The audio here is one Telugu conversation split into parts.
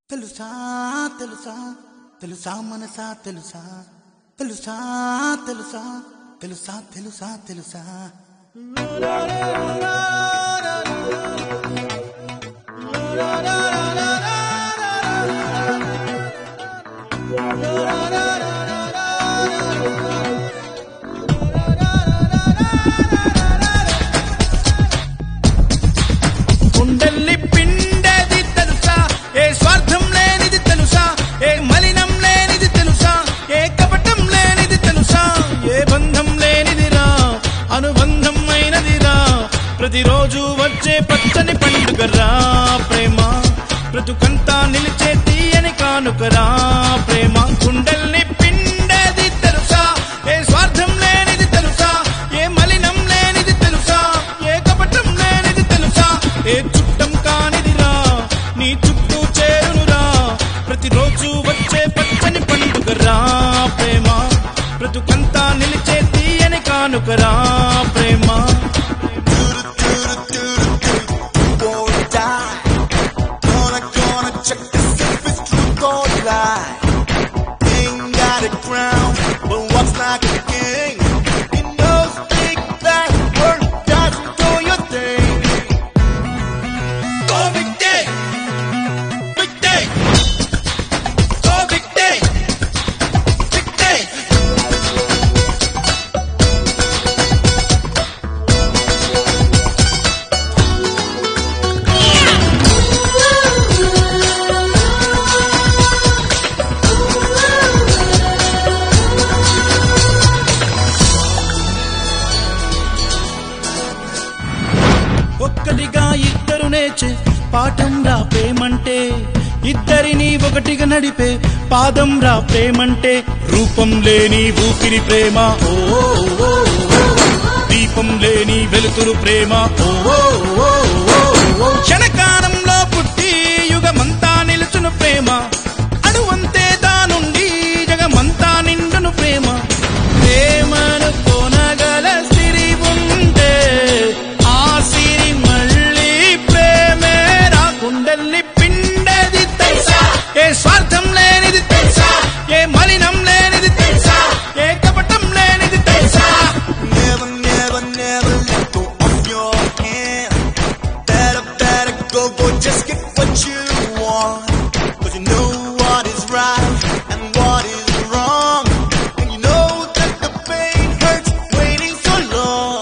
తెలుసా తెలుసా తెలుసా మనసా తెలుసా తెలుసా తెలుసా తెలుసా తెలుసా తెలుసా గుండెల్ని పిండేది తెలుసా, ఏ స్వార్థం లేనిది తెలుసా, ఏ మలినం లేనిది తెలుసా, ఏ కపటం లేనిది తెలుసా, ఏ బంధం లేనిదిరా అనుబంధం అయినదిరా, ప్రతిరోజు వచ్చే పచ్చని పండుగరా ప్రేమ, బ్రతుకంతా నిలిచే తీయని కానుకరా ప్రేమ. గుండెల్ని పిండేది తెలుసా, ఏ స్వార్థం లేనిది తెలుసా, ఏ మలినం లేనిది తెలుసా, ఏ కపటం లేనిది తెలుసా, ఏ చుట్టం కానిదిరా నీ చుట్టూ చేరునురా, ప్రతిరోజు వచ్చే పచ్చని పండుగరా ప్రేమ, బ్రతుకంతా నిలిచే తీయని కానుకరా ప్రేమ. Check to see if it's truth or lie. Ain't got a crown, but what's like a king? In those big bad words, doesn't do your thing. Go big day, big day, go big day, big day. ఒక్కటిగా ఇద్దరు నేర్చే పాఠం రా ప్రేమంటే, ఇద్దరిని ఒకటిగా నడిపే పాదం రా ప్రేమంటే, రూపం లేని ఊపిరి ప్రేమ ఓ ఓ, ఓ, ఓ. దీపం లేని వెలుతురు ప్రేమ ఓ ఓ, ఓ, ఓ, ఓ. క్షణకాలంలో పుట్టి యుగమంతా నిలుచును ప్రేమ, అణువంతే దానుండి జగమంతా నిండును ప్రేమ. ప్రేమను కొనగల సిరి ఉంటే ఆ సిరి మళ్ళీ ప్రేమే రా. గుండెల్ని పిండేది తెలుసా, ఏ స్వార్థం లేనిది తెలుసా, ఏ మలినం లేనిది తెలుసా, ఏ కపటం లేనిది తెలుసా. Never, never, never let go of your hand. Better, better go, go, just get what you want. 'Cause you know what is right and what is wrong. And you know that the pain hurts waiting so long.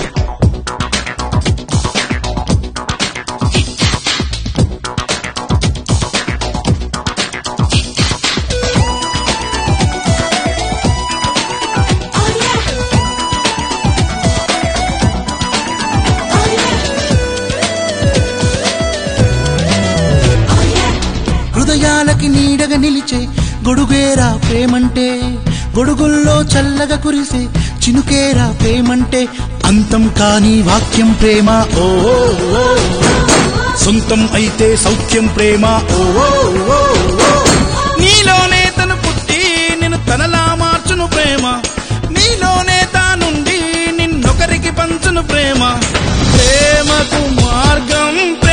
హృదయాలకి నీడగా నిలిచే గొడుగేరా ప్రేమంటే, గొడుగుల్లో చల్లగా కురిసే చినుకేరా ప్రేమంటే, అంతం కాని వాక్యం ప్రేమ ఓ ఓ, ఓ, ఓ. సొంతం అయితే సౌఖ్యం ప్రేమ ఓ ఓ, ఓ, ఓ. నీలోనే తను పుట్టి నిన్ను తనలా మార్చును ప్రేమ, నీలోనే తానుండి నిన్నొకరికి పంచును ప్రేమ. ప్రేమకు మార్గం